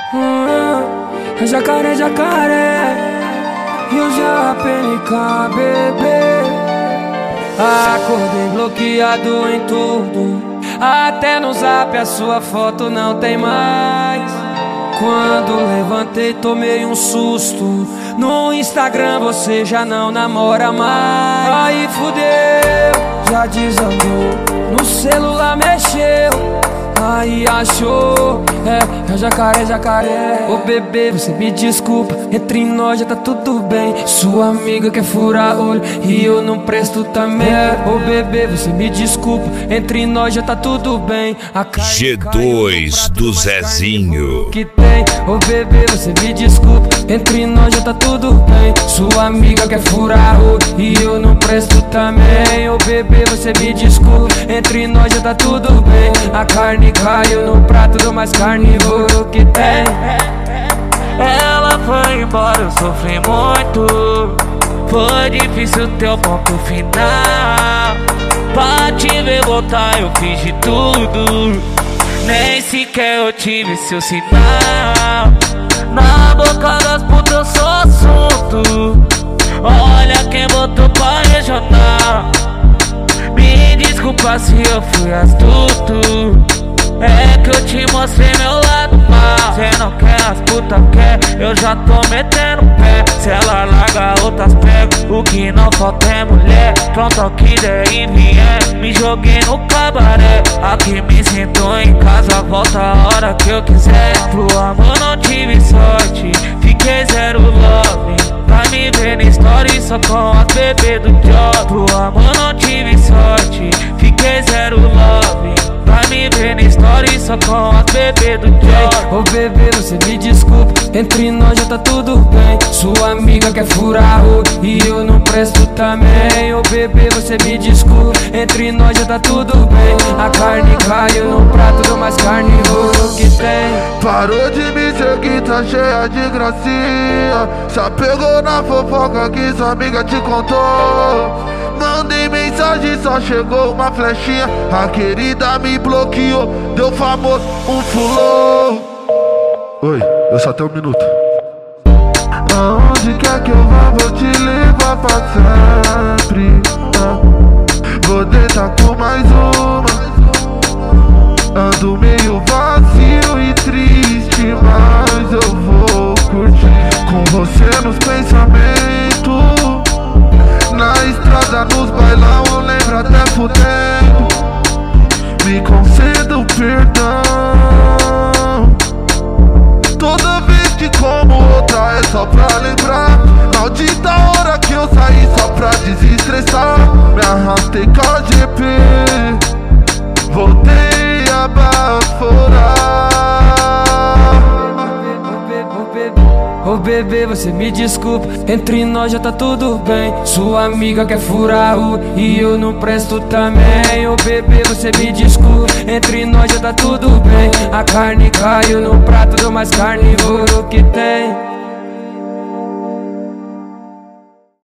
Jacaré, jacaré, e eu já PNK, bebê. Acordei bloqueado em tudo, até no zap a sua foto não tem mais. Quando levantei tomei um susto, no Instagram você já não namora mais. Aí fudeu, já desandou, no celular mexeu, aí achou, é jacaré, jacaré. Ô bebê, você me desculpa, entre nós já tá tudo bem. Sua amiga quer furar olho e eu não presto também. Ô bebê, você me desculpa, entre nós já tá tudo bem. A G2 do Zezinho que tem. Ô bebê, você me desculpa, entre nós já tá tudo bem. Sua amiga quer furar olho e eu não presto também. Ô bebê, você me desculpa, entre nós já tá tudo bem. A carne caiu no prato do mais carnívoro que tem. Ela foi embora, eu sofri muito. Foi difícil ter o ponto final. Pra te ver voltar eu fiz de tudo, nem sequer eu tive seu sinal. Na boca das putas eu sou assunto. Olha quem botou pra regional. Me desculpa se eu fui astuto, é que eu te mostrei meu lado mal. Cê não quer, as puta quer, eu já tô metendo pé. Se ela larga, outras pega, o que não falta é mulher. Pronto ao que der e vier, me joguei no cabaré. Aqui me sinto em casa, volta a hora que eu quiser. Pro amor não tive sorte, fiquei zero love. Pra me ver na story só com as bebê do job. Pro amor não tive sorte, fiquei zero love. Pra me ver na story só com as bebê do job. Ô bebê, você me desculpa, entre nós já tá tudo bem. Sua amiga quer furar o e eu não presto também. Ô bebê, você me desculpa, entre nós já tá tudo bem. A carne caiu no prato do mais carnívoro que tem. Parou de me seguir, tá cheia de gracinha. Só pegou na fofoca que sua amiga te contou. Mandei mensagem, só chegou uma flechinha. A querida me bloqueou, deu famoso, um fulô. Oi, eu só tenho um minuto. Aonde quer que eu vá, vou te levar pra sempre. Vou deitar com mais uma. Ando meio vazio e triste, mas eu vou curtir com você nos pensamentos. Na estrada, nos bailão, eu lembro até fudendo. Me conceda o perdão. Toda vez que como outra é só pra lembrar. Maldita hora que eu saí só pra desestressar. Me arrastei com a GP, voltei a baforar. Ô bebê, você me desculpa, entre nós já tá tudo bem. Sua amiga quer furar o e eu não presto também. Ô bebê, você me desculpa, entre nós já tá tudo bem. A carne caiu no prato do mais carnívoro que tem.